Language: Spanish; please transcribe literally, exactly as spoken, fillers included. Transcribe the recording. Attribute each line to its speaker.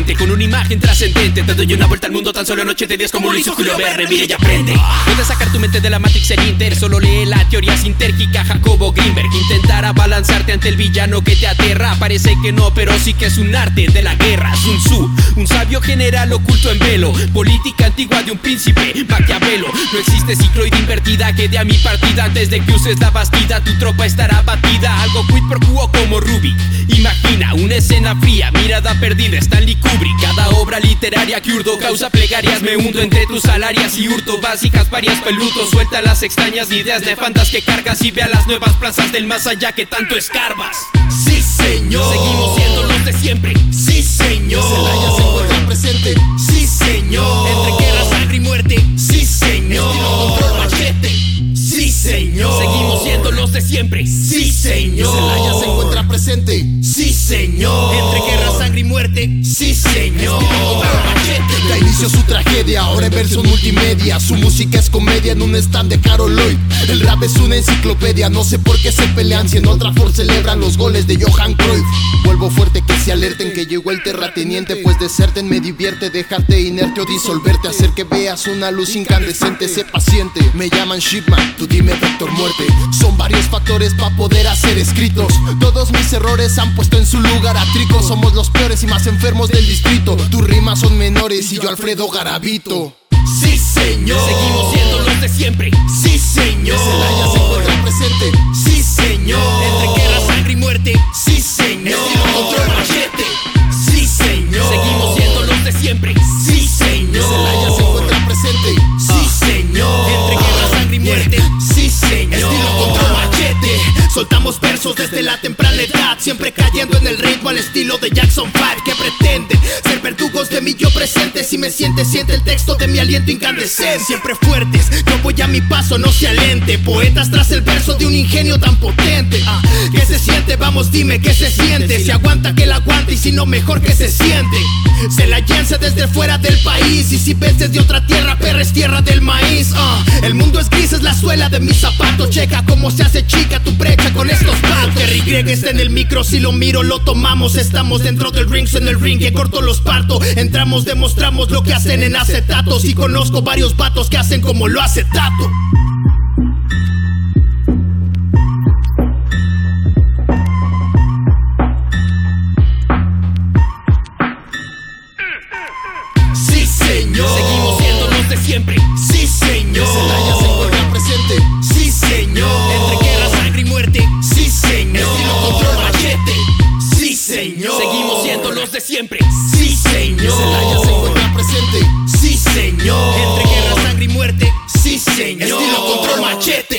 Speaker 1: mente con una imagen trascendente. Te doy una vuelta al mundo tan solo en ochenta días como lo hizo Julio Verne. Mire y aprende. Puedes sacar tu mente de la Matrix en Inter. Solo lee la teoría sintérgica Jacobo Greenberg. Intentar abalanzarte ante el villano que te aterra. Parece que no, pero sí que es un arte de la guerra. Sun Tzu, un sabio general oculto en velo. Política antigua de un príncipe, Maquiavelo. No existe cicloide invertida que dé a mi partida. Antes de que uses la bastida, tu tropa estará batida. Algo quid pro quo como Rubik. Imagina una escena fría, mirada perdida, Stanley Kubrick. Cada obra literaria que hurto causa plegarias. Me hundo entre tus salarias y hurto básicas, varias peludos. Suelta las extrañas ideas nefandas que cargas y ve a las nuevas plazas del más allá que tanto escarbas.
Speaker 2: Sí, señor.
Speaker 1: Seguimos siendo los de siempre.
Speaker 2: Sí, señor.
Speaker 3: Celaya se encuentra presente.
Speaker 2: Sí, señor.
Speaker 1: Entre guerra, sangre y muerte.
Speaker 2: Sí, señor.
Speaker 1: Estilo, control, machete.
Speaker 2: Sí, señor.
Speaker 1: Seguimos siendo los de siempre.
Speaker 2: Sí, señor.
Speaker 3: Celaya se encuentra presente.
Speaker 2: Sí, señor.
Speaker 1: Entre guerra, sangre y muerte.
Speaker 2: Sí, señor.
Speaker 1: Estilo, control, machete.
Speaker 3: Da inicio a su tragedia, ahora en versión multimedia. Su música es comedia en un stand de Carol Lloyd. El rap es una enciclopedia, no sé por qué se pelean si en Old Trafford celebran los goles de Johan Cruyff. Vuelvo fuerte que se alerten que llegó el terrateniente, pues deserten me divierte dejarte inerte o disolverte, hacer que veas una luz incandescente. Sé paciente, me llaman Shipman, tú dime Vector Muerte. Son varios factores para poder hacer escritos. Todos mis errores han puesto en su lugar a Trico. Somos los peores y más enfermos del distrito. Tus rimas son menores y yo Alfredo Garavito.
Speaker 2: Sí, señor.
Speaker 1: Seguimos siendo los de siempre.
Speaker 2: Sí, señor.
Speaker 3: Celaya se encuentra presente.
Speaker 2: Sí, señor.
Speaker 1: Entre guerra, sangre y muerte.
Speaker 2: Sí, señor.
Speaker 1: Estilo, control, machete.
Speaker 2: Sí, señor.
Speaker 1: Seguimos siendo los de siempre.
Speaker 2: Sí, señor.
Speaker 3: Celaya se encuentra presente.
Speaker 2: Sí, señor.
Speaker 1: Entre guerra, sangre y muerte.
Speaker 2: Sí, señor.
Speaker 1: Estilo, control, machete.
Speaker 2: Soltamos versos desde la temprana edad, siempre cayendo en el ritmo al estilo de Jackson five. Que pretenden ser verdugos de mi yo presente. Si me sientes, siente el texto de mi aliento incandescente. Siempre fuertes, yo voy a mi paso, no se alente. Poetas tras el verso de un ingenio tan potente. ah, ¿Qué se siente? Vamos, dime, ¿qué se siente? Si aguanta, que la aguante, y si no, mejor que se siente. Celayense desde fuera del país, y si ves desde otra tierra, perra es tierra del maíz. ah, El mundo es gris, es la suela de mis zapatos. Checa cómo se hace chica tu brecha con estos patos. Terry Greg está en el micro, si lo miro lo tomamos. Estamos dentro del ring, en el ring que corto los parto. Entramos, demostramos lo que hacen en acetatos. Y conozco varios vatos que hacen como lo hace Tato. Sí, señor.
Speaker 1: Seguimos siendo los de siempre.
Speaker 2: Sí, señor.
Speaker 3: Celaya se encuentra presente.
Speaker 2: Sí, señor.
Speaker 1: Entre guerra, sangre y muerte.
Speaker 2: Sí, señor.
Speaker 1: Estilo, control, machete.
Speaker 2: Sí, señor.
Speaker 1: Seguimos siendo los de siempre.
Speaker 2: Sí, señor.
Speaker 3: Celaya se encuentra presente.
Speaker 2: Sí, señor.
Speaker 1: Entre guerra, sangre y muerte.
Speaker 2: Sí, señor.
Speaker 1: Estilo, control, machete.